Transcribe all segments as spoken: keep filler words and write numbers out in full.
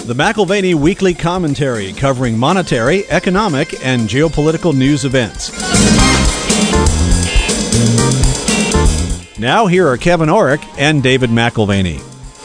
The McAlvany Weekly Commentary, covering monetary, economic, and geopolitical news events. Now here are Kevin Orrick and David McAlvany.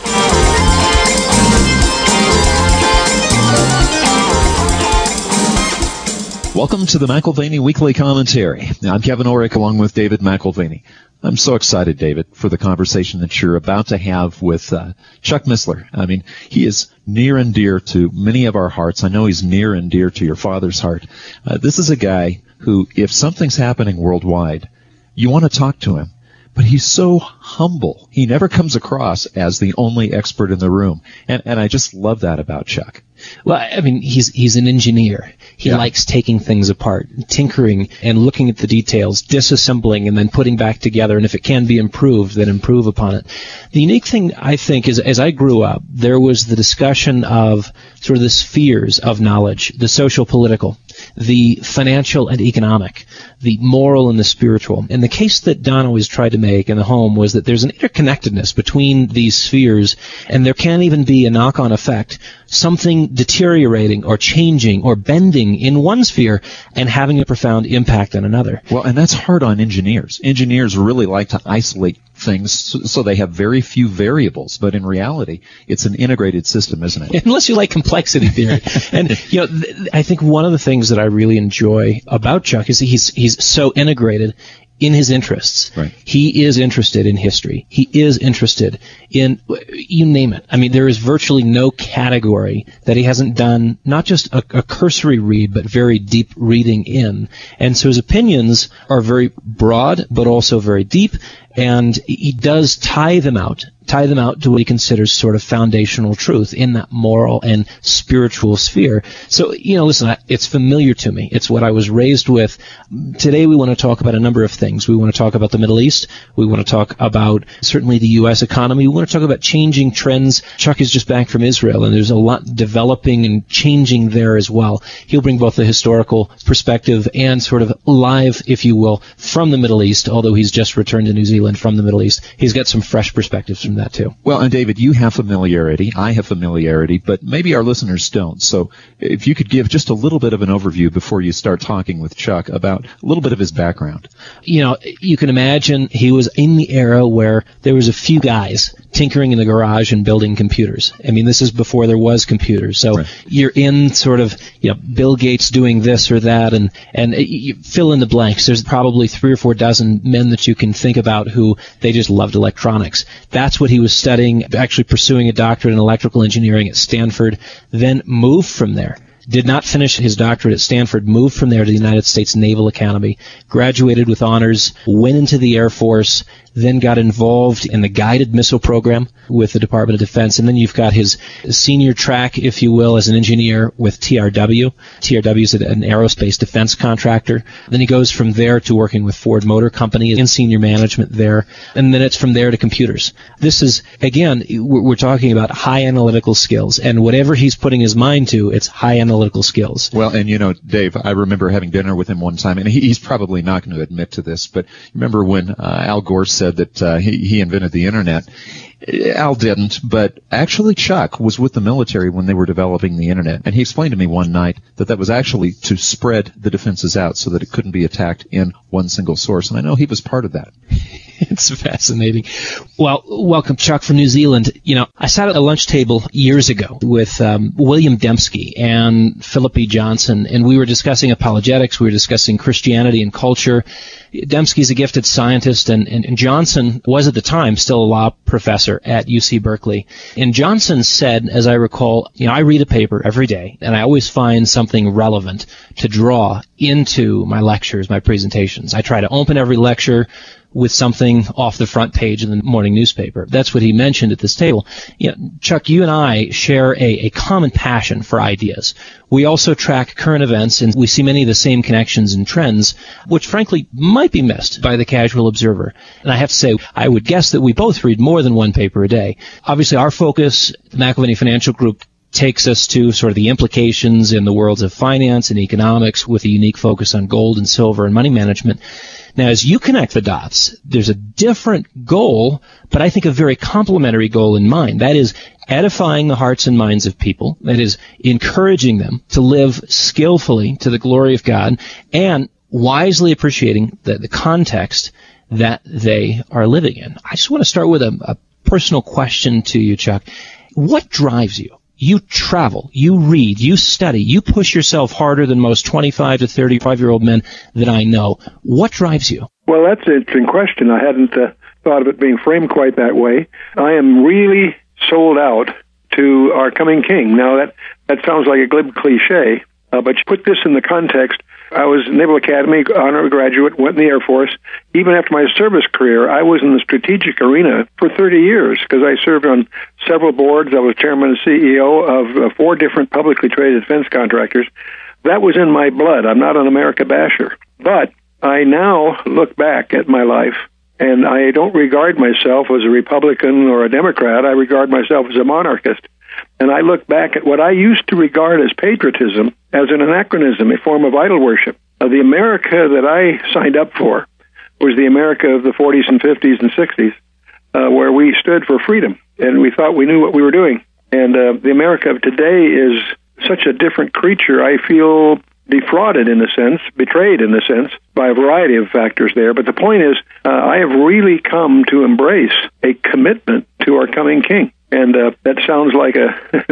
Welcome to the McAlvany Weekly Commentary. I'm Kevin Orrick along with David McAlvany. I'm so excited, David, for the conversation that you're about to have with uh, Chuck Missler. I mean, he is near and dear to many of our hearts. I know he's near and dear to your father's heart. Uh, this is a guy who, if something's happening worldwide, you want to talk to him. But he's so humble. He never comes across as the only expert in the room. And, and I just love that about Chuck. Well, I mean, he's he's an engineer. He yeah. likes taking things apart, tinkering and looking at the details, disassembling and then putting back together. And if it can be improved, then improve upon it. The unique thing, I think, is as I grew up, there was the discussion of sort of the spheres of knowledge, the social, political, the financial and economic, the moral and the spiritual. And the case that Don always tried to make in the home was that there's an interconnectedness between these spheres, and there can even be a knock-on effect, something deteriorating or changing or bending in one sphere and having a profound impact on another. Well, and that's hard on engineers. Engineers really like to isolate things so they have very few variables, but in reality, it's an integrated system, isn't it? Unless you like complexity theory. And, you know, th- I think one of the things that I really enjoy about Chuck is he's he's so integrated in his interests. Right. He is interested in history. He is interested in, you name it. I mean, there is virtually no category that he hasn't done not just a, a cursory read, but very deep reading in. And so his opinions are very broad, but also very deep. And he does tie them out, tie them out to what he considers sort of foundational truth in that moral and spiritual sphere. So, you know, listen, it's familiar to me. It's what I was raised with. Today we want to talk about a number of things. We want to talk about the Middle East. We want to talk about certainly the U S economy. We want to talk about changing trends. Chuck is just back from Israel, and there's a lot developing and changing there as well. He'll bring both the historical perspective and sort of live, if you will, from the Middle East, although he's just returned to New Zealand from the Middle East. He's got some fresh perspectives from that too. Well, and David, you have familiarity. I have familiarity, but maybe our listeners don't. So if you could give just a little bit of an overview before you start talking with Chuck about a little bit of his background. You know, you can imagine he was in the era where there was a few guys tinkering in the garage and building computers. I mean, this is before there was computers. So right. You're in sort of, you know, Bill Gates doing this or that, and, and you fill in the blanks. There's probably three or four dozen men that you can think about who they just loved electronics. That's what he was studying, actually pursuing a doctorate in electrical engineering at Stanford, then moved from there. Did not finish his doctorate at Stanford, moved from there to the United States Naval Academy, graduated with honors, went into the Air Force, then got involved in the guided missile program with the Department of Defense, and then you've got his senior track, if you will, as an engineer with T R W. T R W is an aerospace defense contractor. Then he goes from there to working with Ford Motor Company in senior management there, and then it's from there to computers. This is, again, we're talking about high analytical skills, and whatever he's putting his mind to, it's high analytical skills. Well, and you know, Dave, I remember having dinner with him one time, and he's probably not going to admit to this, but remember when uh, Al Gore said that uh, he, he invented the Internet? Al didn't, but actually Chuck was with the military when they were developing the Internet, and he explained to me one night that that was actually to spread the defenses out so that it couldn't be attacked in one single source, and I know he was part of that. It's fascinating. Well, welcome, Chuck, from New Zealand. You know, I sat at a lunch table years ago with um, William Dembski and Philip E. Johnson, and we were discussing apologetics. We were discussing Christianity and culture. Dembski's a gifted scientist, and, and, and Johnson was at the time still a law professor at U C Berkeley. And Johnson said, as I recall, you know, I read a paper every day, and I always find something relevant to draw into my lectures, my presentations. I try to open every lecture with something off the front page of the morning newspaper. That's what he mentioned at this table. You know, Chuck, you and I share a, a common passion for ideas. We also track current events, and we see many of the same connections and trends, which frankly might be missed by the casual observer. And I have to say, I would guess that we both read more than one paper a day. Obviously, our focus, the McAlvany Financial Group, takes us to sort of the implications in the worlds of finance and economics with a unique focus on gold and silver and money management. Now, as you connect the dots, there's a different goal, but I think a very complementary goal in mind. That is edifying the hearts and minds of people, that is, encouraging them to live skillfully to the glory of God, and wisely appreciating the, the context that they are living in. I just want to start with a, a personal question to you, Chuck. What drives you? You travel, you read, you study, you push yourself harder than most twenty-five to thirty-five-year-old men that I know. What drives you? Well, that's an interesting question. I hadn't uh, thought of it being framed quite that way. I am really sold out to our coming King. Now, that, that sounds like a glib cliche, uh, but you put this in the context. I was Naval Academy honor graduate, went in the Air Force. Even after my service career, I was in the strategic arena for thirty years because I served on several boards. I was chairman and C E O of uh, four different publicly traded defense contractors. That was in my blood. I'm not an America basher. But I now look back at my life, and I don't regard myself as a Republican or a Democrat. I regard myself as a monarchist. And I look back at what I used to regard as patriotism as an anachronism, a form of idol worship. Uh, the America that I signed up for was the America of the forties and fifties and sixties, uh, where we stood for freedom, and we thought we knew what we were doing. And uh, the America of today is such a different creature. I feel defrauded in a sense, betrayed in a sense, by a variety of factors there. But the point is, uh, I have really come to embrace a commitment to our coming King. And uh, that sounds like a,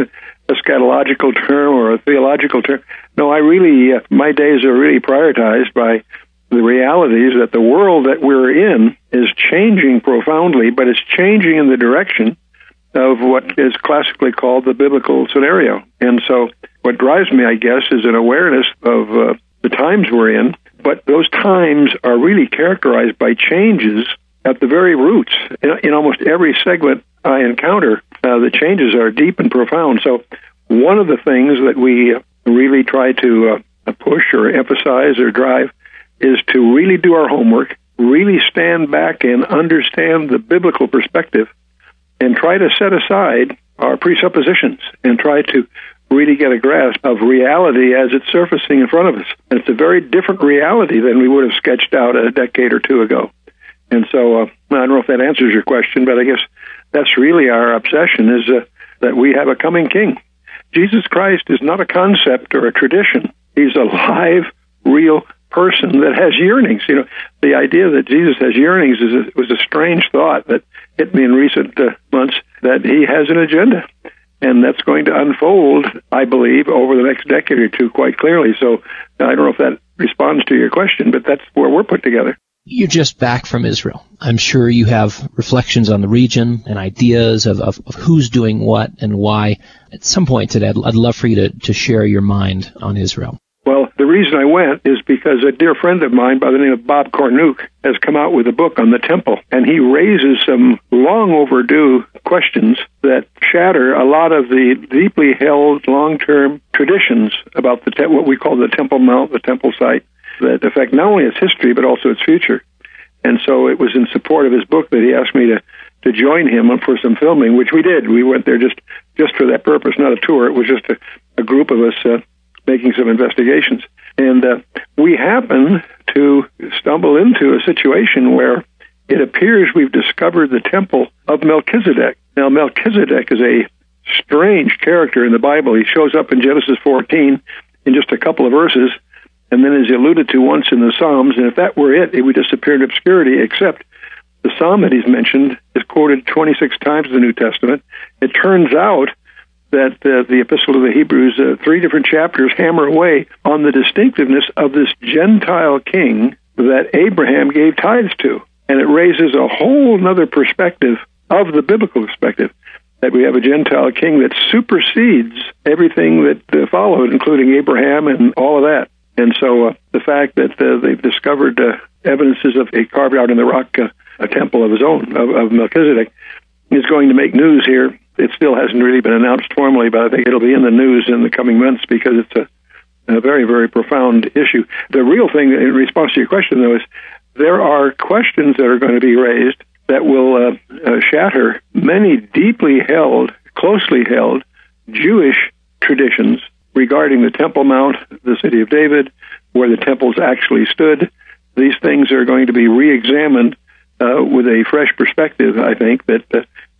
a scatological term or a theological term. No, I really, uh, my days are really prioritized by the realities that the world that we're in is changing profoundly, but it's changing in the direction of what is classically called the biblical scenario. And so what drives me, I guess, is an awareness of uh, the times we're in, but those times are really characterized by changes at the very roots. In, in almost every segment I encounter, uh, the changes are deep and profound. So one of the things that we really try to uh, push or emphasize or drive is to really do our homework, really stand back and understand the biblical perspective, and try to set aside our presuppositions and try to really get a grasp of reality as it's surfacing in front of us. And it's a very different reality than we would have sketched out a decade or two ago. And so uh, I don't know if that answers your question, but I guess that's really our obsession, is uh, that we have a coming King. Jesus Christ is not a concept or a tradition. He's a live, real person that has yearnings. You know, the idea that Jesus has yearnings is a, was a strange thought that hit me in recent uh, months, that he has an agenda. And that's going to unfold, I believe, over the next decade or two quite clearly. So I don't know if that responds to your question, but that's where we're put together. You're just back from Israel. I'm sure you have reflections on the region and ideas of, of, of who's doing what and why. At some point today, I'd, I'd love for you to, to share your mind on Israel. Well, the reason I went is because a dear friend of mine by the name of Bob Cornuke has come out with a book on the temple, and he raises some long overdue questions that shatter a lot of the deeply held long-term traditions about the te- what we call the Temple Mount, the temple site, that affect not only its history but also its future. And so it was in support of his book that he asked me to, to join him for some filming, which we did. We went there just, just for that purpose, not a tour. It was just a, a group of us uh, making some investigations. And uh, we happen to stumble into a situation where it appears we've discovered the temple of Melchizedek. Now, Melchizedek is a strange character in the Bible. He shows up in Genesis fourteen in just a couple of verses, and then is alluded to once in the Psalms. And if that were it, it would disappear in obscurity, except the Psalm that he's mentioned is quoted twenty-six times in the New Testament. It turns out that uh, the Epistle to the Hebrews, uh, three different chapters, hammer away on the distinctiveness of this Gentile king that Abraham gave tithes to. And it raises a whole other perspective of the biblical perspective, that we have a Gentile king that supersedes everything that uh, followed, including Abraham and all of that. And so uh, the fact that uh, they've discovered uh, evidences of a carved out in the rock uh, a temple of his own, of, of Melchizedek, is going to make news here. It still hasn't really been announced formally, but I think it'll be in the news in the coming months because it's a, a very, very profound issue. The real thing, in response to your question, though, is there are questions that are going to be raised that will uh, uh, shatter many deeply held, closely held Jewish traditions regarding the Temple Mount, the city of David, where the temples actually stood. These things are going to be re-examined uh, with a fresh perspective, I think, that uh,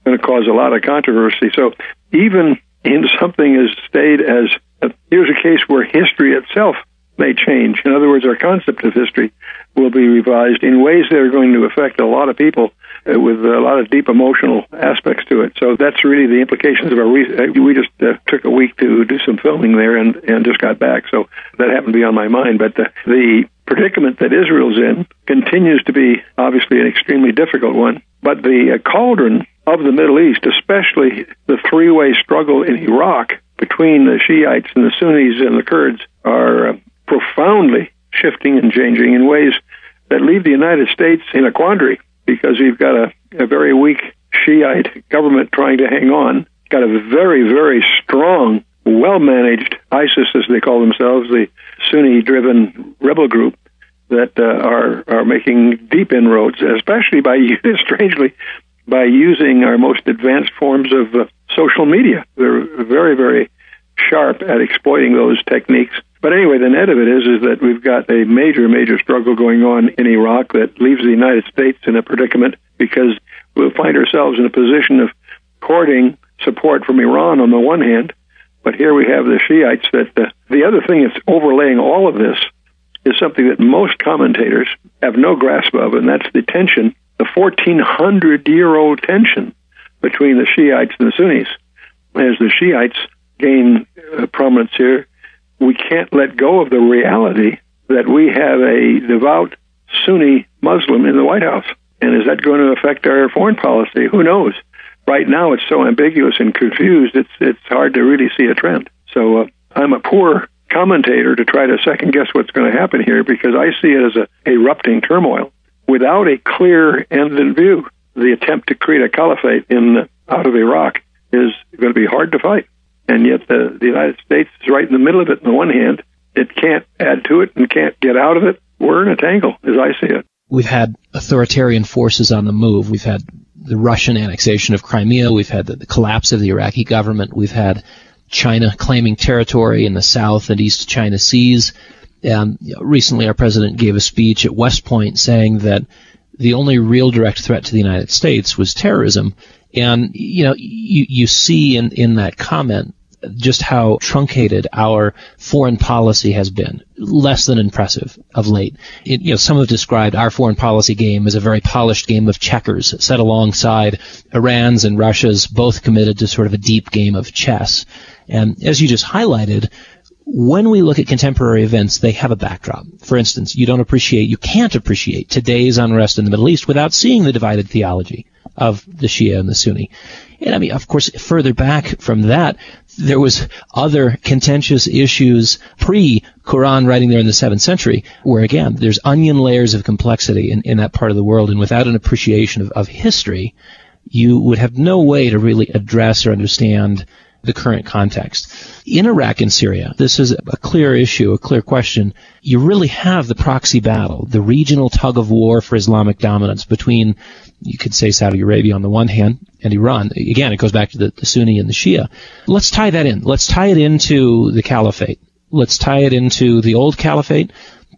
going to cause a lot of controversy. So even in something as staid as, uh, here's a case where history itself may change. In other words, our concept of history will be revised in ways that are going to affect a lot of people uh, with a lot of deep emotional aspects to it. So that's really the implications of our re- we just uh, took a week to do some filming there and, and just got back. So that happened to be on my mind. But the, the predicament that Israel's in continues to be obviously an extremely difficult one. But the uh, cauldron of the Middle East, especially the three-way struggle in Iraq between the Shiites and the Sunnis and the Kurds, are uh, profoundly shifting and changing in ways that leave the United States in a quandary, because you've got a, a very weak Shiite government trying to hang on, got a very, very strong, well-managed ISIS, as they call themselves, the Sunni-driven rebel group that uh, are are making deep inroads, especially by, strangely, by using our most advanced forms of uh, social media. They're very, very sharp at exploiting those techniques. But anyway, the net of it is is that we've got a major, major struggle going on in Iraq that leaves the United States in a predicament, because we'll find ourselves in a position of courting support from Iran on the one hand, but here we have the Shiites that uh, the other thing that's overlaying all of this is something that most commentators have no grasp of, and that's the tension, the fourteen hundred year old tension between the Shiites and the Sunnis. As the Shiites gain uh, prominence here, we can't let go of the reality that we have a devout Sunni Muslim in the White House. And is that going to affect our foreign policy? Who knows? Right now, it's so ambiguous and confused, it's it's hard to really see a trend. So uh, I'm a poor commentator to try to second-guess what's going to happen here, because I see it as a erupting turmoil without a clear end in view. The attempt to create a caliphate in out of Iraq is going to be hard to fight. And yet the, the United States is right in the middle of it on the one hand. It can't add to it and can't get out of it. We're in a tangle, as I see it. We've had authoritarian forces on the move. We've had the Russian annexation of Crimea. We've had the, the collapse of the Iraqi government. We've had China claiming territory in the South and East China Seas. And you know, recently our president gave a speech at West Point saying that the only real direct threat to the United States was terrorism. And, you know, you, you see in, in that comment just how truncated our foreign policy has been, less than impressive of late. It, you know, some have described our foreign policy game as a very polished game of checkers set alongside Iran's and Russia's, both committed to sort of a deep game of chess. And as you just highlighted, when we look at contemporary events, they have a backdrop. For instance, you don't appreciate, you can't appreciate today's unrest in the Middle East without seeing the divided theology of the Shia and the Sunni. And I mean, of course, further back from that, there was other contentious issues pre-Quran writing there in the seventh century, where again, there's onion layers of complexity in, in that part of the world, and without an appreciation of, of history, you would have no way to really address or understand the current context. In Iraq and Syria, this is a clear issue, a clear question. You really have the proxy battle, the regional tug of war for Islamic dominance between, you could say, Saudi Arabia on the one hand and Iran. Again, it goes back to the, the Sunni and the Shia. Let's tie that in. Let's tie it into the caliphate. Let's tie it into the old caliphate,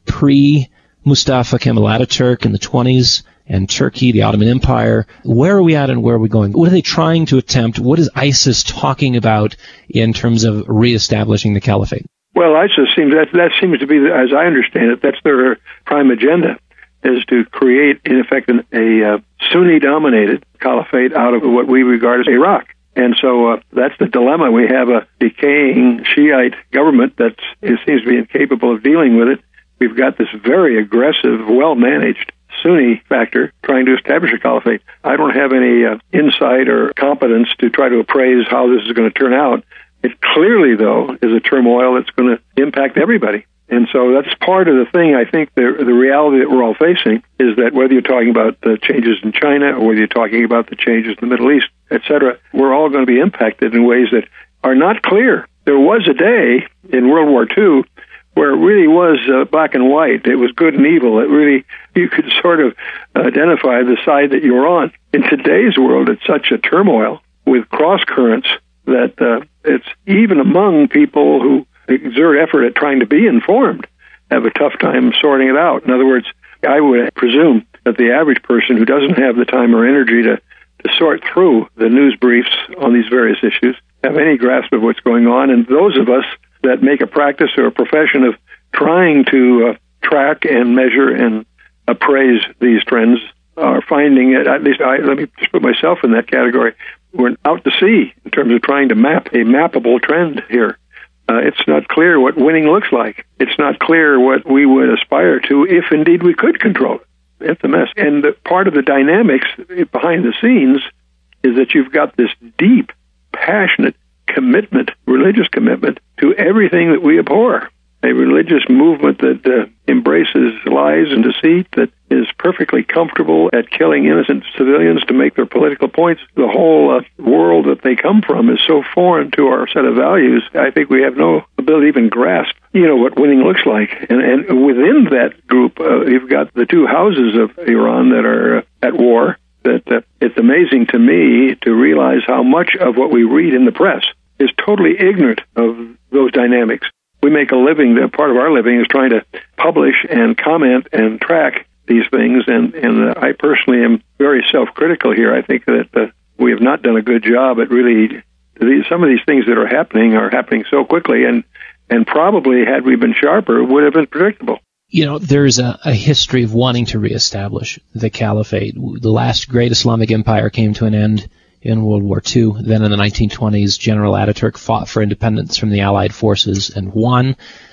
pre-Mustafa Kemal Ataturk in the twenties, and Turkey, the Ottoman Empire. Where are we at and where are we going? What are they trying to attempt? What is ISIS talking about in terms of reestablishing the caliphate? Well, ISIS seems that that seems to be, as I understand it, that's their prime agenda, is to create, in effect, an, a uh, Sunni-dominated caliphate out of what we regard as Iraq. And so uh, that's the dilemma. We have a decaying Shiite government that seems to be incapable of dealing with it. We've got this very aggressive, well-managed Sunni factor trying to establish a caliphate. I don't have any uh, insight or competence to try to appraise how this is going to turn out. It clearly, though, is a turmoil that's going to impact everybody. And so that's part of the thing. I think the the reality that we're all facing is that whether you're talking about the changes in China or whether you're talking about the changes in the Middle East, et cetera, we're all going to be impacted in ways that are not clear. There was a day in World War Two where it really was uh, black and white. It was good and evil. It really, you could sort of identify the side that you're on. In today's world, it's such a turmoil with cross currents that uh, it's even among people who exert effort at trying to be informed have a tough time sorting it out. In other words, I would presume that the average person who doesn't have the time or energy to to sort through the news briefs on these various issues, have any grasp of what's going on. And those of us that make a practice or a profession of trying to uh, track and measure and appraise these trends are finding it, at least I, let me just put myself in that category, we're out to sea in terms of trying to map a mappable trend here. Uh, it's not clear what winning looks like. It's not clear what we would aspire to if indeed we could control it. It's a mess. And the, part of the dynamics behind the scenes is that you've got this deep, passionate commitment, religious commitment to everything that we abhor. A religious movement that uh, embraces lies and deceit, that is perfectly comfortable at killing innocent civilians to make their political points. The whole uh, world that they come from is so foreign to our set of values, I think we have no ability to even grasp, you know, what winning looks like. And, and within that group, uh, you've got the two houses of Iran that are uh, at war. That uh, it's amazing to me to realize how much of what we read in the press is totally ignorant of those dynamics. We make a living, that part of our living is trying to publish and comment and track these things, and, and uh, I personally am very self-critical here. I think that uh, we have not done a good job at really, these, some of these things that are happening are happening so quickly, and, and probably had we been sharper, would have been predictable. You know, there's a, a history of wanting to reestablish the caliphate. The last great Islamic empire came to an end in World War Two. Then in the nineteen twenties, General Ataturk fought for independence from the Allied forces and won.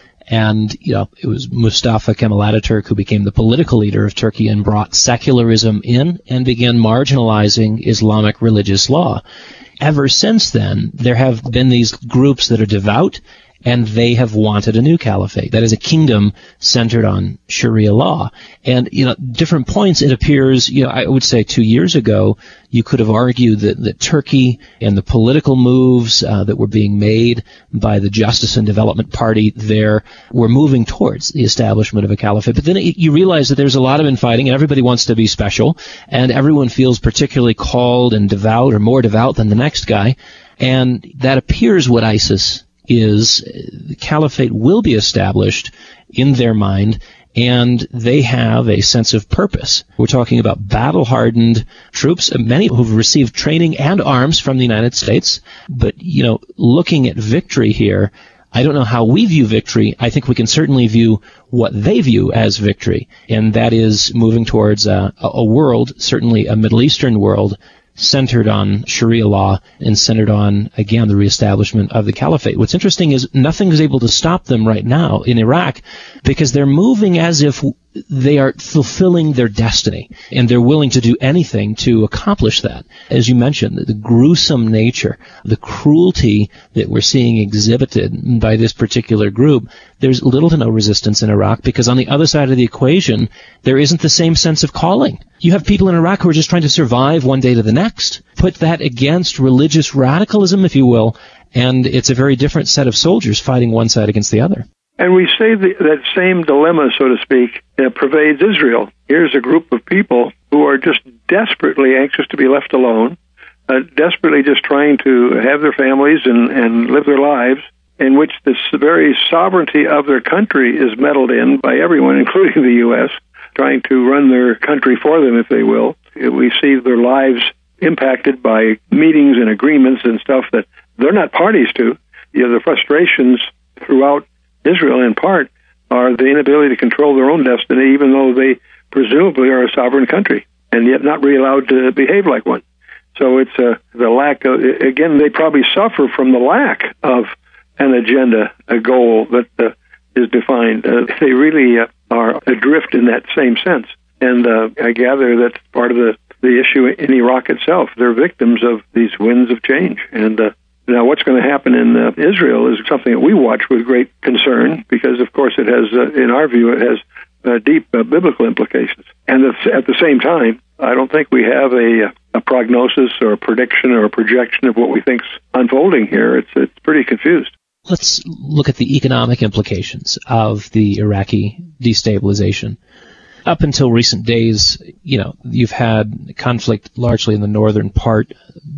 And, you know, it was Mustafa Kemal Ataturk who became the political leader of Turkey and brought secularism in and began marginalizing Islamic religious law. Ever since then, there have been these groups that are devout, and they have wanted a new caliphate. That is a kingdom centered on Sharia law. And, you know, different points, it appears, you know, I would say two years ago, you could have argued that, that Turkey and the political moves uh, that were being made by the Justice and Development Party there were moving towards the establishment of a caliphate. But then it, you realize that there's a lot of infighting, and everybody wants to be special, and everyone feels particularly called and devout or more devout than the next guy. And that appears what ISIS is. The caliphate will be established in their mind, and they have a sense of purpose. We're talking about battle-hardened troops, many who've received training and arms from the United States. But, you know, looking at victory here, I don't know how we view victory. I think we can certainly view what they view as victory, and that is moving towards a, a world, certainly a Middle Eastern world, centered on Sharia law and centered on, again, the reestablishment of the caliphate. What's interesting is nothing is able to stop them right now in Iraq because they're moving as if they are fulfilling their destiny, and they're willing to do anything to accomplish that. As you mentioned, the gruesome nature, the cruelty that we're seeing exhibited by this particular group, there's little to no resistance in Iraq because on the other side of the equation, there isn't the same sense of calling. You have people in Iraq who are just trying to survive one day to the next. Put that against religious radicalism, if you will, and it's a very different set of soldiers fighting one side against the other. And we say the, that same dilemma, so to speak, uh, pervades Israel. Here's a group of people who are just desperately anxious to be left alone, uh, desperately just trying to have their families and, and live their lives, in which this very sovereignty of their country is meddled in by everyone, including the U S, trying to run their country for them, if they will. We see their lives impacted by meetings and agreements and stuff that they're not parties to. You know, the frustrations throughout Israel, in part, are the inability to control their own destiny, even though they presumably are a sovereign country, and yet not really allowed to behave like one. So it's uh, the lack of, again, they probably suffer from the lack of an agenda, a goal that uh, is defined. Uh, they really uh, are adrift in that same sense. And uh, I gather that's part of the, the issue in Iraq itself. They're victims of these winds of change. And uh, now what's going to happen in uh, Israel is something that we watch with great concern because, of course, it has, uh, in our view, it has uh, deep uh, biblical implications. And at the same time, I don't think we have a, a prognosis or a prediction or a projection of what we think's unfolding here. It's, it's pretty confused. Let's look at the economic implications of the Iraqi destabilization. Up until recent days, you know, you've had conflict largely in the northern part.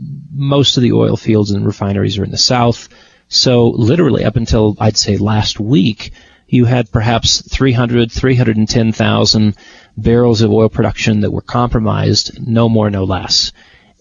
Most of the oil fields and refineries are in the south. So literally up until, I'd say, last week, you had perhaps three hundred, three hundred ten thousand barrels of oil production that were compromised, no more, no less.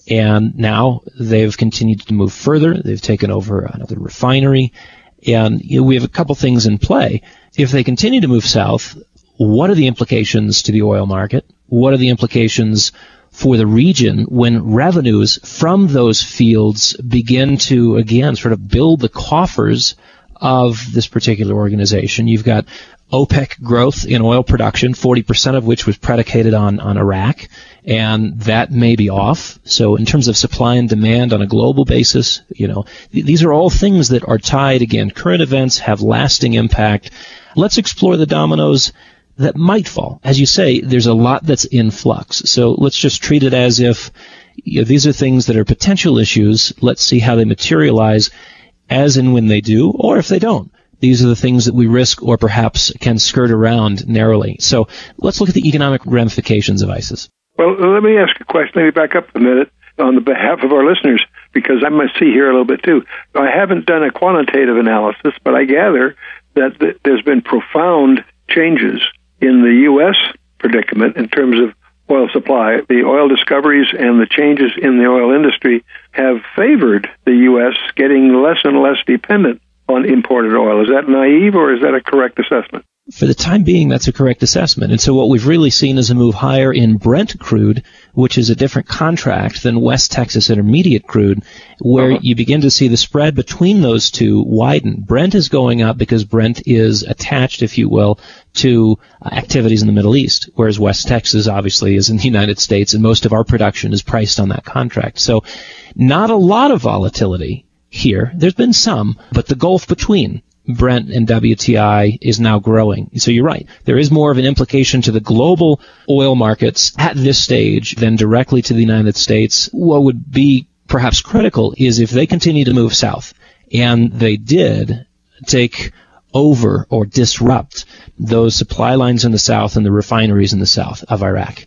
And now they've continued to move further. They've taken over another refinery. And you know, we have a couple things in play. If they continue to move south, what are the implications to the oil market? What are the implications for the region when revenues from those fields begin to, again, sort of build the coffers of this particular organization? You've got OPEC growth in oil production, forty percent of which was predicated on, on Iraq, and that may be off. So in terms of supply and demand on a global basis, you know, th- these are all things that are tied, again, current events have lasting impact. Let's explore the dominoes that might fall. As you say, there's a lot that's in flux. So let's just treat it as if, you know, these are things that are potential issues. Let's see how they materialize as and when they do, or if they don't. These are the things that we risk or perhaps can skirt around narrowly. So let's look at the economic ramifications of ISIS. Well, let me ask a question. Let me back up a minute on the behalf of our listeners, because I must see here a little bit too. I haven't done a quantitative analysis, but I gather that th- there's been profound changes in the U S predicament in terms of oil supply. The oil discoveries and the changes in the oil industry have favored the U S getting less and less dependent on imported oil. Is that naive, or is that a correct assessment? For the time being, that's a correct assessment. And so what we've really seen is a move higher in Brent crude, which is a different contract than West Texas Intermediate crude, where uh-huh. you begin to see the spread between those two widen. Brent is going up because Brent is attached, if you will, to uh, activities in the Middle East, whereas West Texas obviously is in the United States, and most of our production is priced on that contract. So not a lot of volatility here. There's been some, but the gulf between Brent and W T I is now growing. So you're right. There is more of an implication to the global oil markets at this stage than directly to the United States. What would be perhaps critical is if they continue to move south, and they did take over or disrupt those supply lines in the south and the refineries in the south of Iraq.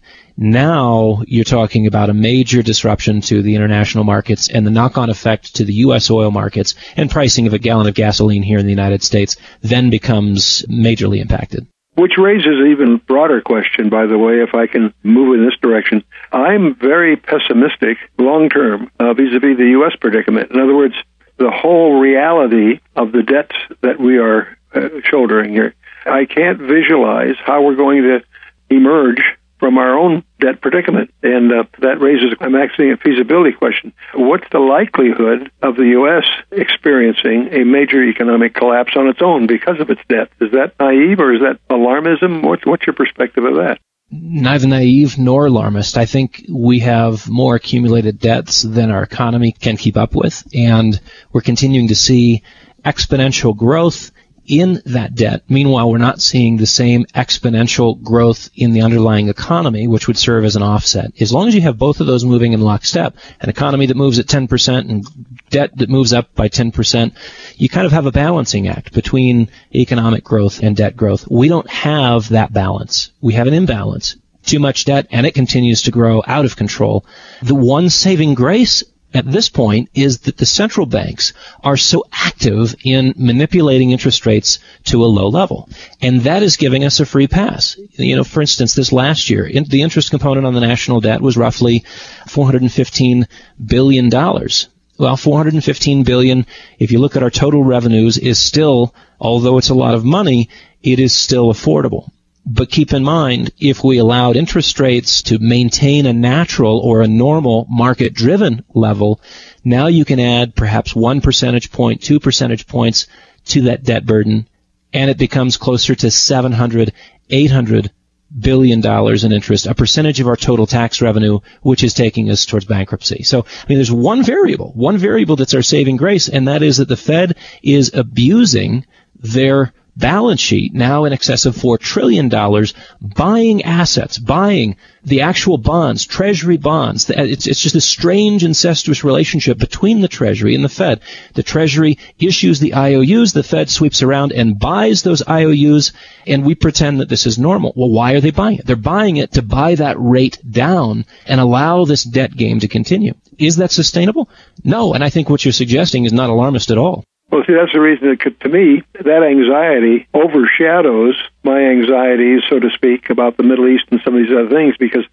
Now you're talking about a major disruption to the international markets and the knock-on effect to the U S oil markets, and pricing of a gallon of gasoline here in the United States then becomes majorly impacted. Which raises an even broader question, by the way, if I can move in this direction. I'm very pessimistic long-term uh, vis-a-vis the U S predicament. In other words, the whole reality of the debts that we are uh, shouldering here. I can't visualize how we're going to emerge from our own debt predicament. And uh, that raises, I'm asking a feasibility question. What's the likelihood of the U S experiencing a major economic collapse on its own because of its debt? Is that naive, or is that alarmism? What's, what's your perspective of that? Neither naive nor alarmist. I think we have more accumulated debts than our economy can keep up with, and we're continuing to see exponential growth in that debt. Meanwhile, we're not seeing the same exponential growth in the underlying economy, which would serve as an offset. As long as you have both of those moving in lockstep, an economy that moves at ten percent and debt that moves up by ten percent, you kind of have a balancing act between economic growth and debt growth. We don't have that balance. We have an imbalance. Too much debt, and it continues to grow out of control. The one saving grace at this point is that the central banks are so active in manipulating interest rates to a low level. And that is giving us a free pass. You know, for instance, this last year, in, the interest component on the national debt was roughly four hundred fifteen billion dollars. Well, four hundred fifteen billion dollars, if you look at our total revenues, is still, although it's a lot of money, it is still affordable. But keep in mind, if we allowed interest rates to maintain a natural or a normal market-driven level, now you can add perhaps one percentage point, two percentage points to that debt burden, and it becomes closer to seven hundred, eight hundred billion dollars in interest, a percentage of our total tax revenue, which is taking us towards bankruptcy. So, I mean, there's one variable, one variable that's our saving grace, and that is that the Fed is abusing their balance sheet, now in excess of four trillion dollars, buying assets, buying the actual bonds, Treasury bonds. It's, it's just a strange incestuous relationship between the Treasury and the Fed. The Treasury issues the I O Us, the Fed sweeps around and buys those I O Us, and we pretend that this is normal. Well, why are they buying it? They're buying it to buy that rate down and allow this debt game to continue. Is that sustainable? No, and I think what you're suggesting is not alarmist at all. Well, see, that's the reason that, could, to me, that anxiety overshadows my anxieties, so to speak, about the Middle East and some of these other things, because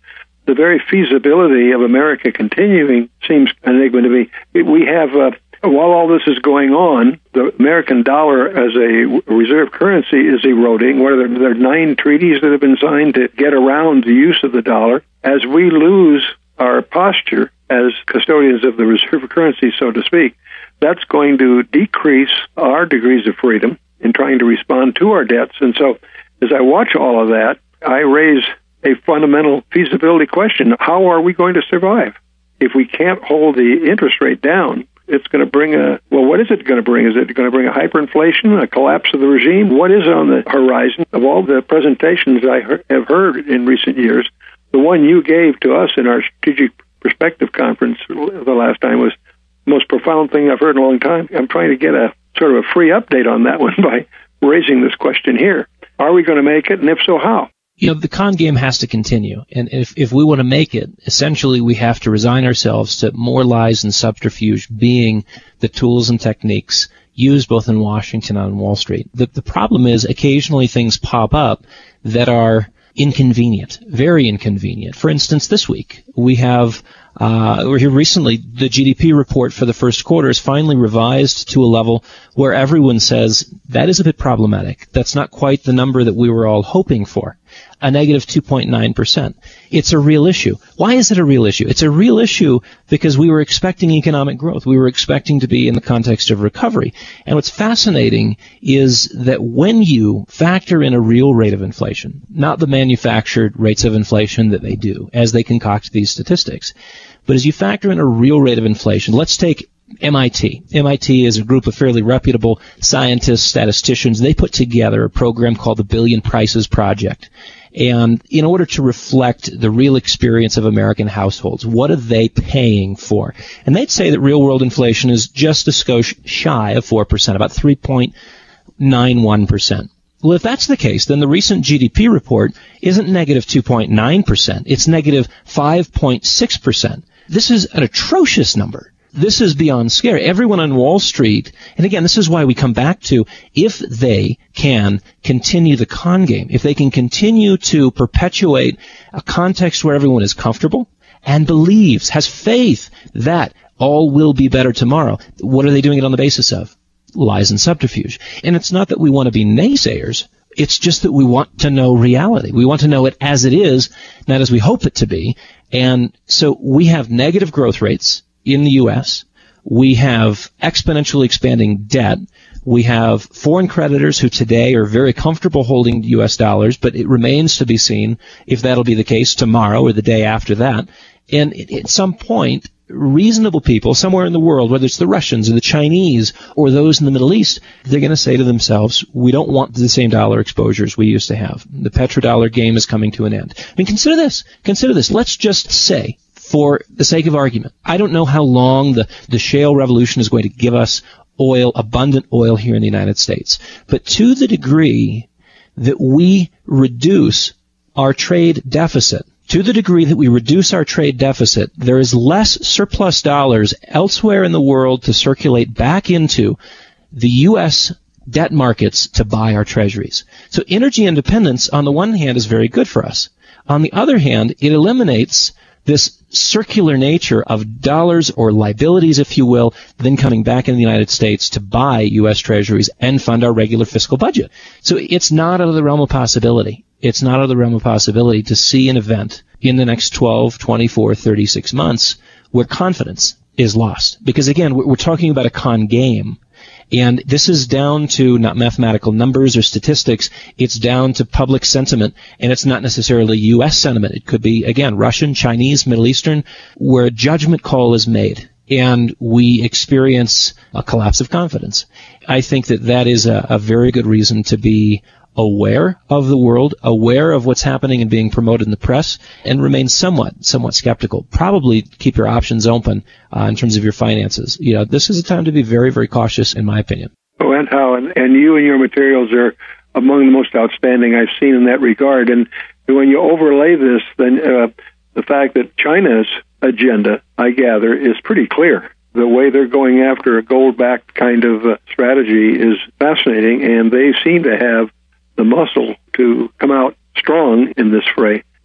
the very feasibility of America continuing seems an enigma to me. We have, uh, while all this is going on, the American dollar as a reserve currency is eroding. What are there, there are nine treaties that have been signed to get around the use of the dollar. As we lose our posture as custodians of the reserve currency, so to speak, that's going to decrease our degrees of freedom in trying to respond to our debts. And so as I watch all of that, I raise a fundamental feasibility question. How are we going to survive? If we can't hold the interest rate down, it's going to bring a, well, what is it going to bring? Is it going to bring a hyperinflation, a collapse of the regime? What is on the horizon? Of all the presentations I he- have heard in recent years, the one you gave to us in our Strategic Perspective Conference the last time was the most profound thing I've heard in a long time. I'm trying to get a sort of a free update on that one by raising this question here. Are we going to make it, and if so, how? You know, the con game has to continue. And if, if we want to make it, essentially we have to resign ourselves to more lies and subterfuge being the tools and techniques used both in Washington and on Wall Street. The, the problem is occasionally things pop up that are inconvenient, very inconvenient. For instance, this week we have, uh, we're here recently, the G D P report for the first quarter is finally revised to a level where everyone says that is a bit problematic. That's not quite the number that we were all hoping for. A negative two point nine percent. It's a real issue. Why is it a real issue? It's a real issue because we were expecting economic growth. We were expecting to be in the context of recovery. And what's fascinating is that when you factor in a real rate of inflation, not the manufactured rates of inflation that they do as they concoct these statistics, but as you factor in a real rate of inflation, let's take M I T. M I T is a group of fairly reputable scientists, statisticians. They put together a program called the Billion Prices Project. And in order to reflect the real experience of American households, what are they paying for? And they'd say that real-world inflation is just a skosh shy of four percent, about three point nine one percent. Well, if that's the case, then the recent G D P report isn't negative two point nine percent. It's negative five point six percent. This is an atrocious number. This is beyond scary. Everyone on Wall Street, and again, this is why we come back to, if they can continue the con game, if they can continue to perpetuate a context where everyone is comfortable and believes, has faith that all will be better tomorrow, what are they doing it on the basis of? Lies and subterfuge. And it's not that we want to be naysayers. It's just that we want to know reality. We want to know it as it is, not as we hope it to be. And so we have negative growth rates in the U S. We have exponentially expanding debt. We have foreign creditors who today are very comfortable holding U S dollars, but it remains to be seen if that'll be the case tomorrow or the day after that. And at some point, reasonable people somewhere in the world, whether it's the Russians or the Chinese or those in the Middle East, they're going to say to themselves, we don't want the same dollar exposures we used to have. The petrodollar game is coming to an end. I mean, consider this. Consider this. Let's just say, for the sake of argument, I don't know how long the, the shale revolution is going to give us oil, abundant oil here in the United States. But to the degree that we reduce our trade deficit, to the degree that we reduce our trade deficit, there is less surplus dollars elsewhere in the world to circulate back into the U S debt markets to buy our treasuries. So energy independence, on the one hand, is very good for us. On the other hand, it eliminates this circular nature of dollars or liabilities, if you will, then coming back in the United States to buy U S treasuries and fund our regular fiscal budget. So it's not out of the realm of possibility. It's not out of the realm of possibility to see an event in the next twelve, twenty-four, thirty-six months where confidence is lost. Because again, we're talking about a con game. And this is down to not mathematical numbers or statistics. It's down to public sentiment, and it's not necessarily U S sentiment. It could be, again, Russian, Chinese, Middle Eastern, where a judgment call is made, and we experience a collapse of confidence. I think that that is a, a very good reason to be aware of the world, aware of what's happening and being promoted in the press, and remain somewhat, somewhat skeptical. Probably keep your options open uh, in terms of your finances. You know, this is a time to be very, very cautious, in my opinion. Oh, and how, and, and you and your materials are among the most outstanding I've seen in that regard. And when you overlay this, then uh, the fact that China's agenda, I gather, is pretty clear. The way they're going after a gold-backed kind of uh, strategy is fascinating, and they seem to have the muscle to come out strong in this fray.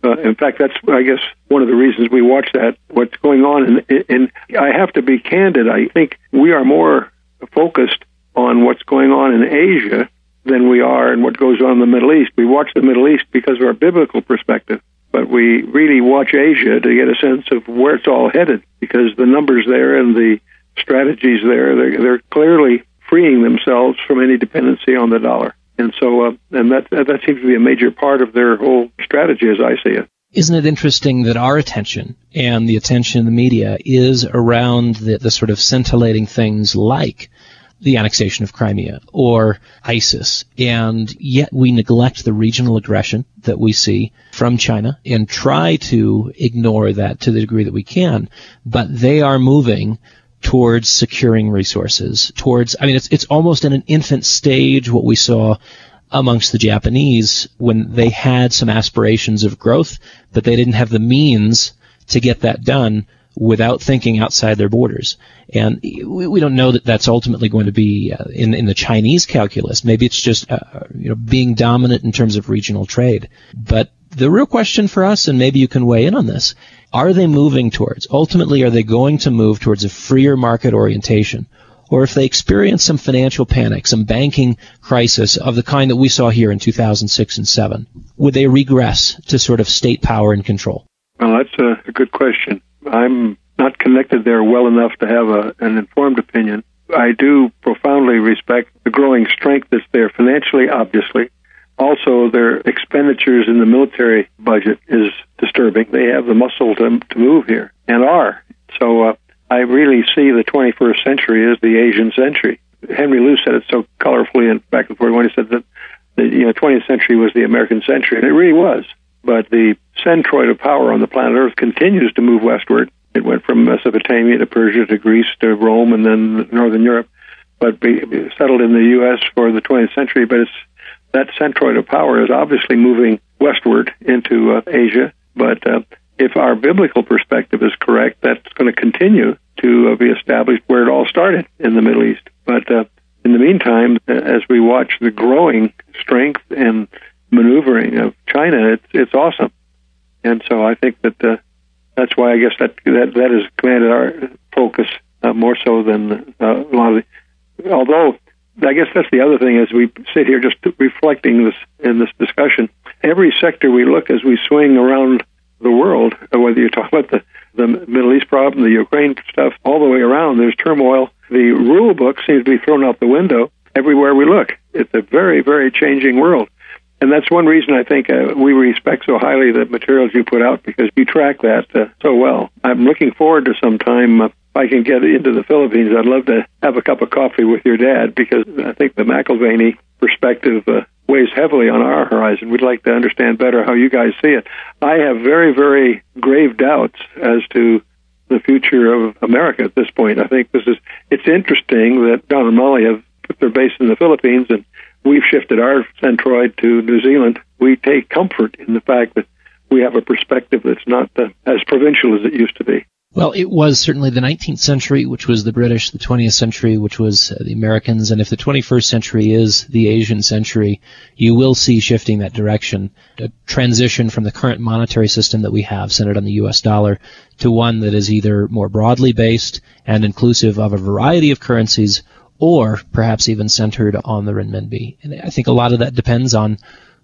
Uh, in fact, that's, I guess, one of the reasons we watch that, what's going on. And, and I have to be candid. I think we are more focused on what's going on in Asia than we are in what goes on in the Middle East. We watch the Middle East because of our biblical perspective, but we really watch Asia to get a sense of where it's all headed, because the numbers there and the strategies there, they're, they're clearly freeing themselves from any dependency on the dollar. And so, uh, and that that seems to be a major part of their whole strategy, as I see it. Isn't it interesting that our attention and the attention of the media is around the, the sort of scintillating things like the annexation of Crimea or ISIS, and yet we neglect the regional aggression that we see from China and try to ignore that to the degree that we can, but they are moving towards securing resources, towards, I mean, it's it's almost in an infant stage what we saw amongst the Japanese when they had some aspirations of growth, but they didn't have the means to get that done without thinking outside their borders. And we, we don't know that that's ultimately going to be uh, in, in the Chinese calculus. Maybe it's just uh, you know, being dominant in terms of regional trade. But the real question for us, and maybe you can weigh in on this, are they moving towards, ultimately, are they going to move towards a freer market orientation? Or if they experience some financial panic, some banking crisis of the kind that we saw here in two thousand six and seven, would they regress to sort of state power and control? Well, that's a, a good question. I'm not connected there well enough to have a, an informed opinion. I do profoundly respect the growing strength that's there financially, obviously. Also, their expenditures in the military budget is disturbing. They have the muscle to, to move here, and are. So uh, I really see the twenty-first century as the Asian century. Henry Luce said it so colorfully and back and forth when he said that the you know, twentieth century was the American century, and it really was. But the centroid of power on the planet Earth continues to move westward. It went from Mesopotamia to Persia to Greece to Rome and then Northern Europe, but be, be settled in the U S for the twentieth century. But it's that centroid of power is obviously moving westward into uh, Asia. But uh, if our biblical perspective is correct, that's going to continue to uh, be established where it all started in the Middle East. But uh, in the meantime, as we watch the growing strength and maneuvering of China, it's it's awesome. And so I think that uh, that's why I guess that that, that has commanded our focus uh, more so than uh, a lot of the, although I guess that's the other thing as we sit here just reflecting this in this discussion. Every sector we look as we swing around the world, whether you talk about the, the Middle East problem, the Ukraine stuff, all the way around, there's turmoil. The rule book seems to be thrown out the window everywhere we look. It's a very, very changing world. And that's one reason I think uh, we respect so highly the materials you put out, because you track that uh, so well. I'm looking forward to some time, uh, if I can get into the Philippines, I'd love to have a cup of coffee with your dad, because I think the McIlvaney perspective uh, weighs heavily on our horizon. We'd like to understand better how you guys see it. I have very, very grave doubts as to the future of America at this point. I think this is, it's interesting that Don and Molly have put their base in the Philippines and we've shifted our centroid to New Zealand. We take comfort in the fact that we have a perspective that's not uh, as provincial as it used to be. Well, it was certainly the nineteenth century, which was the British, the twentieth century, which was uh, the Americans, and if the twenty-first century is the Asian century, you will see shifting that direction, a transition from the current monetary system that we have centered on the U S dollar to one that is either more broadly based and inclusive of a variety of currencies, or perhaps even centered on the renminbi. And I think a lot of that depends on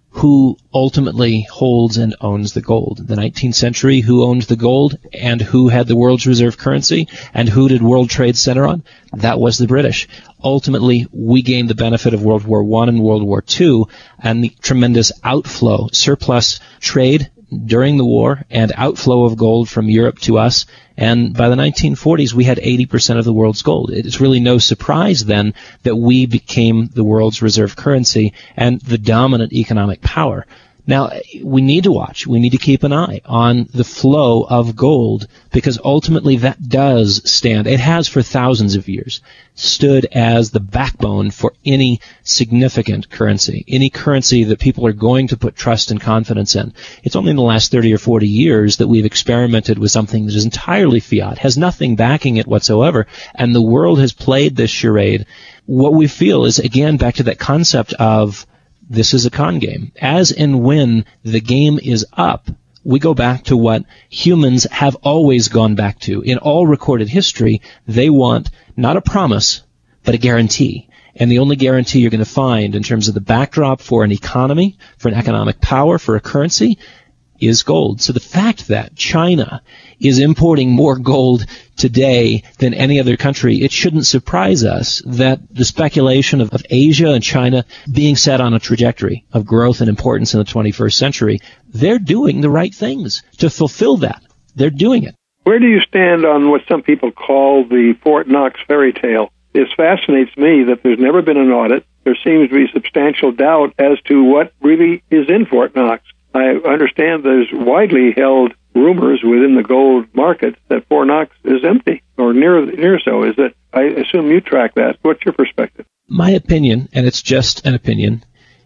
who ultimately holds and owns the gold. The nineteenth century, who owned the gold and who had the world's reserve currency and who did world trade center on? That was the British. Ultimately, we gained the benefit of World War One and World War Two and the tremendous outflow, surplus trade during the war and outflow of gold from Europe to us. And by the nineteen forties, we had eighty percent of the world's gold. It's really no surprise then that we became the world's reserve currency and the dominant economic power. Now, we need to watch. We need to keep an eye on the flow of gold, because ultimately that does stand. It has for thousands of years stood as the backbone for any significant currency, any currency that people are going to put trust and confidence in. It's only in the last thirty or forty years that we've experimented with something that is entirely fiat, has nothing backing it whatsoever, and the world has played this charade. What we feel is, again, back to that concept of this is a con game. As and when the game is up, We go back to what humans have always gone back to. In all recorded history, they want not a promise, but a guarantee. And the only guarantee you're going to find in terms of the backdrop for an economy, for an economic power, for a currency, is gold. So the fact that China is importing more gold today than any other country, it shouldn't surprise us that the speculation of, of Asia and China being set on a trajectory of growth and importance in the twenty-first century, they're doing the right things to fulfill that. They're doing it. Where do you stand on what some people call the Fort Knox fairy tale? It fascinates me that there's never been an audit. There seems to be substantial doubt as to what really is in Fort Knox. I understand there's widely held rumors within the gold market that Fort Knox is empty, or near near so. Is that? I assume you track that. What's your perspective? My opinion, and it's just an opinion,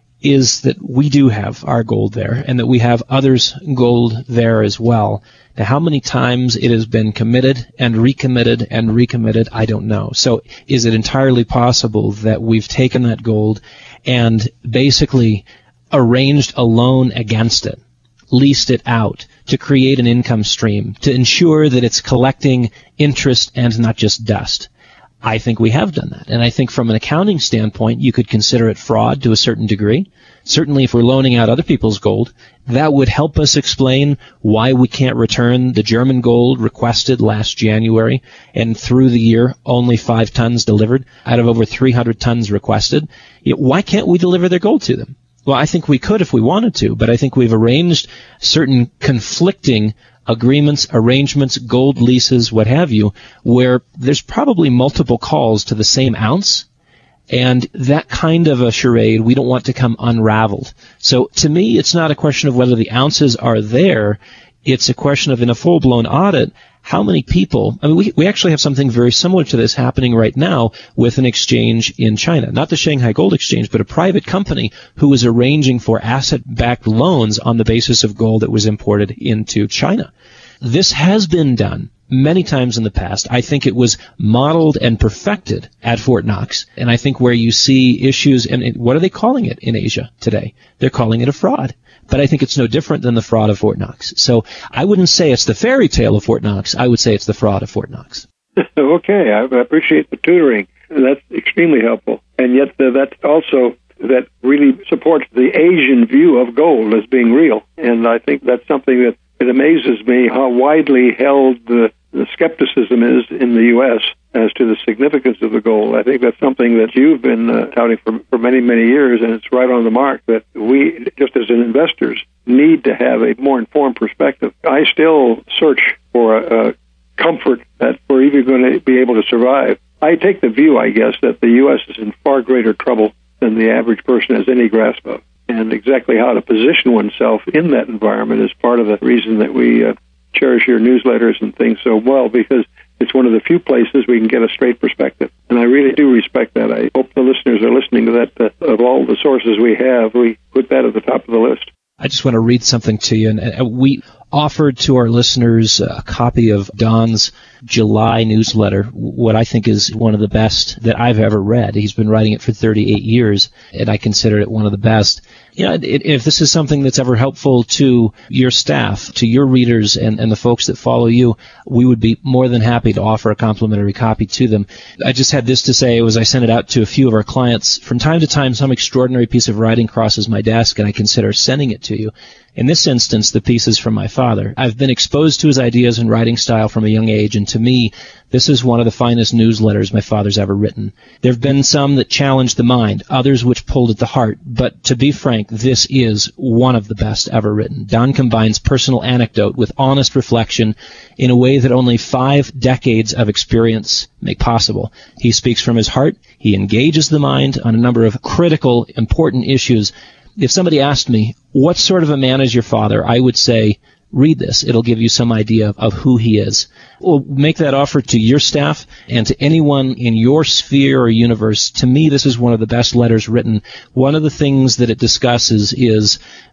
is that we do have our gold there, and that we have others' gold there as well. Now, how many times it has been committed and recommitted and recommitted, I don't know. So is it entirely possible that we've taken that gold and basically arranged a loan against it, leased it out to create an income stream, to ensure that it's collecting interest and not just dust? I think we have done that. And I think from an accounting standpoint, you could consider it fraud to a certain degree. Certainly if we're loaning out other people's gold, that would help us explain why we can't return the German gold requested last January and through the year only five tons delivered out of over three hundred tons requested. Why can't we deliver their gold to them? Well, I think we could if we wanted to, but I think we've arranged certain conflicting agreements, arrangements, gold leases, what have you, where there's probably multiple calls to the same ounce, and that kind of a charade we don't want to come unraveled. So to me, it's not a question of whether the ounces are there. It's a question of, in a full-blown audit, how many people, I mean, we, we actually have something very similar to this happening right now with an exchange in China. Not the Shanghai Gold Exchange, but a private company who is arranging for asset-backed loans on the basis of gold that was imported into China. This has been done many times in the past. I think it was modeled and perfected at Fort Knox. And I think where you see issues, and what are they calling it in Asia today? They're calling it a fraud. But I think it's no different than the fraud of Fort Knox. So I wouldn't say it's the fairy tale of Fort Knox. I would say it's the fraud of Fort Knox. Okay, I appreciate the tutoring. That's extremely helpful. And yet uh, that also that really supports the Asian view of gold as being real. And I think that's something that it amazes me how widely held the, the skepticism is in the U S as to the significance of the gold. I think that's something that you've been uh, touting for, for many, many years, and it's right on the mark that we, just as investors, need to have a more informed perspective. I still search for a, a comfort that we're even going to be able to survive. I take the view, I guess, that the U S is in far greater trouble than the average person has any grasp of. And exactly how to position oneself in that environment is part of the reason that we uh, cherish your newsletters and things so well, because it's one of the few places we can get a straight perspective. And I really do respect that. I hope the listeners are listening to that. Uh, of all the sources we have, we put that at the top of the list. I just want to read something to you. And we offered to our listeners a copy of Don's July newsletter, what I think is one of the best that I've ever read. He's been writing it for thirty-eight years, and I consider it one of the best. You know, if this is something that's ever helpful to your staff, to your readers, and, and the folks that follow you, we would be more than happy to offer a complimentary copy to them. I just had this to say as I sent it out to a few of our clients. From time to time, some extraordinary piece of writing crosses my desk, and I consider sending it to you. In this instance, the piece is from my father. I've been exposed to his ideas and writing style from a young age, and to me, this is one of the finest newsletters my father's ever written. There have been some that challenged the mind, others which pulled at the heart, but to be frank, this is one of the best ever written. Don combines personal anecdote with honest reflection in a way that only five decades of experience make possible. He speaks from his heart. He engages the mind on a number of critical, important issues. If somebody asked me, what sort of a man is your father, I would say, read this. It'll give you some idea of who he is. We'll make that offer to your staff and to anyone in your sphere or universe. To me, this is one of the best letters written. One of the things that it discusses is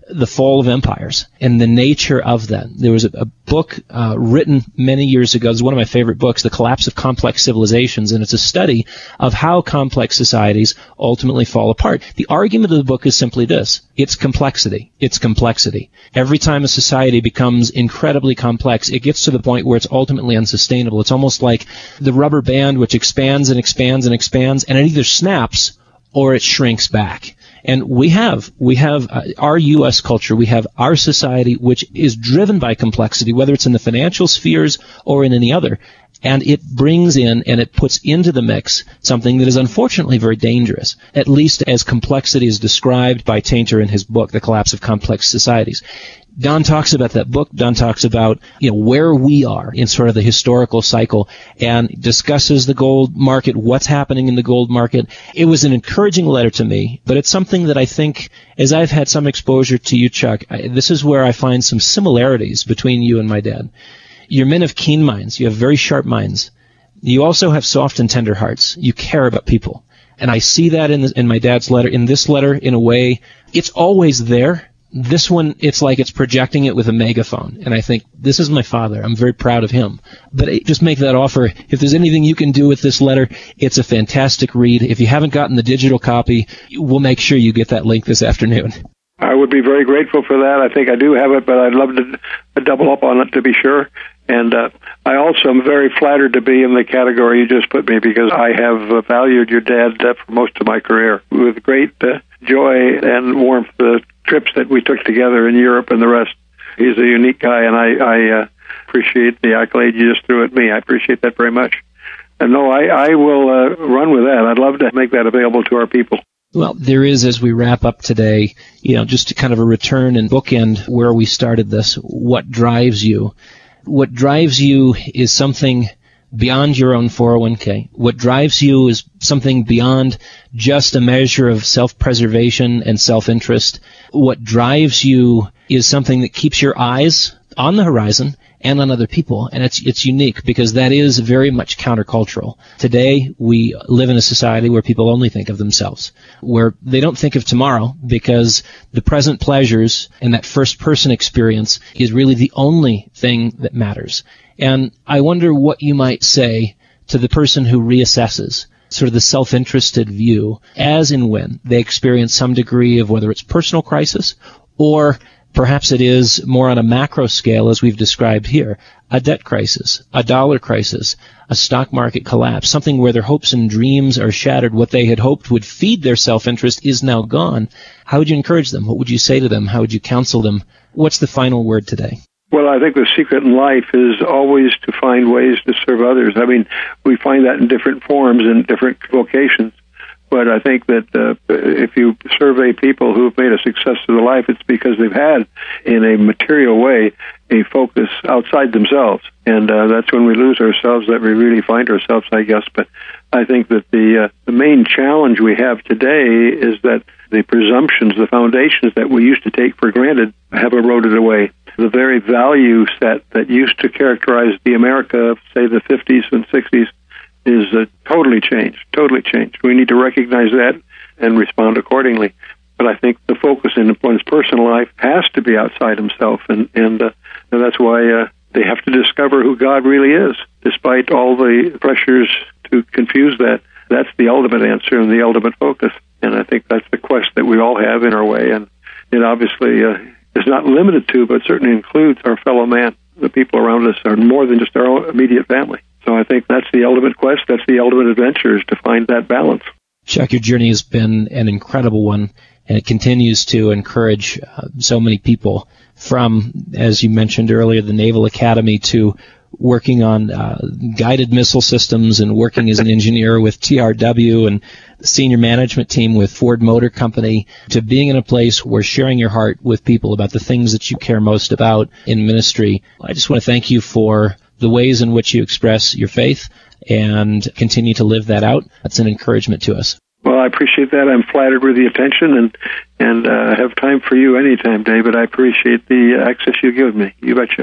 the fall of empires and the nature of that. There was a, a book uh, written many years ago. It's one of my favorite books, The Collapse of Complex Civilizations, and it's a study of how complex societies ultimately fall apart. The argument of the book is simply this. It's complexity. It's complexity. Every time a society becomes incredibly complex, it gets to the point where it's ultimately unsustainable. It's almost like the rubber band which expands and expands and expands, and it either snaps or it shrinks back. And we have, we have uh, our U S culture, we have our society, which is driven by complexity, whether it's in the financial spheres or in any other. And it brings in and it puts into the mix something that is unfortunately very dangerous, at least as complexity is described by Tainter in his book, The Collapse of Complex Societies. Don talks about that book. Don talks about, you know, where we are in sort of the historical cycle and discusses the gold market, what's happening in the gold market. It was an encouraging letter to me, but it's something that I think, as I've had some exposure to you, Chuck, I, this is where I find some similarities between you and my dad. You're men of keen minds. You have very sharp minds. You also have soft and tender hearts. You care about people. And I see that in, the, in my dad's letter, in this letter, in a way, it's always there. This one, it's like it's projecting it with a megaphone. And I think, this is my father. I'm very proud of him. But just make that offer. If there's anything you can do with this letter, it's a fantastic read. If you haven't gotten the digital copy, we'll make sure you get that link this afternoon. I would be very grateful for that. I think I do have it, but I'd love to, to double up on it to be sure. And uh, I also am very flattered to be in the category you just put me, because I have uh, valued your dad uh, for most of my career with great uh, joy and warmth. The trips that we took together in Europe and the rest. He's a unique guy, and I, I uh, appreciate the accolade you just threw at me. I appreciate that very much. And no, I, I will uh, run with that. I'd love to make that available to our people. Well, there is, as we wrap up today, you know, just to kind of a return and bookend where we started this, what drives you? What drives you is something beyond your own four oh one k. What drives you is something beyond just a measure of self-preservation and self-interest. What drives you is something that keeps your eyes on the horizon and on other people, and it's it's unique because that is very much countercultural. Today, we live in a society where people only think of themselves, where they don't think of tomorrow because the present pleasures and that first-person experience is really the only thing that matters. And I wonder what you might say to the person who reassesses sort of the self-interested view as and when they experience some degree of whether it's personal crisis or perhaps it is more on a macro scale, as we've described here, a debt crisis, a dollar crisis, a stock market collapse, something where their hopes and dreams are shattered. What they had hoped would feed their self-interest is now gone. How would you encourage them? What would you say to them? How would you counsel them? What's the final word today? Well, I think the secret in life is always to find ways to serve others. I mean, we find that in different forms and different vocations. But I think that uh, if you survey people who have made a success of their life, it's because they've had, in a material way, a focus outside themselves. And uh, that's when we lose ourselves that we really find ourselves, I guess. But I think that the, uh, the main challenge we have today is that the presumptions, the foundations that we used to take for granted have eroded away. The very value set that used to characterize the America of, say, the fifties and sixties is uh, totally changed, totally changed. We need to recognize that and respond accordingly. But I think the focus in one's personal life has to be outside himself, and, and, uh, and that's why uh, they have to discover who God really is, despite all the pressures to confuse that. That's the ultimate answer and the ultimate focus. And I think that's the quest that we all have in our way. And it obviously uh, is not limited to, but certainly includes our fellow man. The people around us are more than just our own immediate family. So I think that's the ultimate quest, that's the ultimate adventure, is to find that balance. Chuck, your journey has been an incredible one, and it continues to encourage uh, so many people from, as you mentioned earlier, the Naval Academy to working on uh, guided missile systems and working as an engineer with T R W and the senior management team with Ford Motor Company, to being in a place where sharing your heart with people about the things that you care most about in ministry. I just want to thank you for the ways in which you express your faith and continue to live that out. That's an encouragement to us. Well, I appreciate that. I'm flattered with the attention, and and uh, have time for you anytime, David. I appreciate the access you give me. You betcha.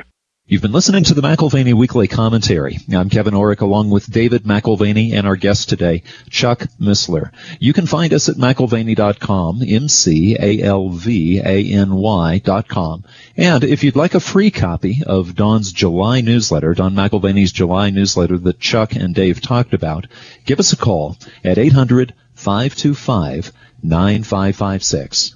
You've been listening to the McAlvany Weekly Commentary. I'm Kevin Orrick along with David McAlvany and our guest today, Chuck Missler. You can find us at McAlvany dot com, M C A L V A N Y dot com. And if you'd like a free copy of Don's July newsletter, Don McAlvany's July newsletter that Chuck and Dave talked about, give us a call at eight hundred, five two five, nine five five six.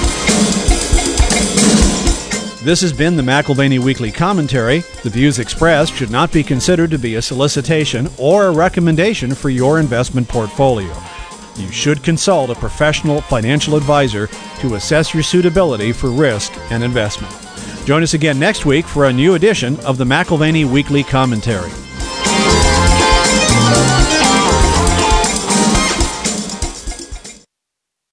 This has been the McAlvany Weekly Commentary. The views expressed should not be considered to be a solicitation or a recommendation for your investment portfolio. You should consult a professional financial advisor to assess your suitability for risk and investment. Join us again next week for a new edition of the McAlvany Weekly Commentary.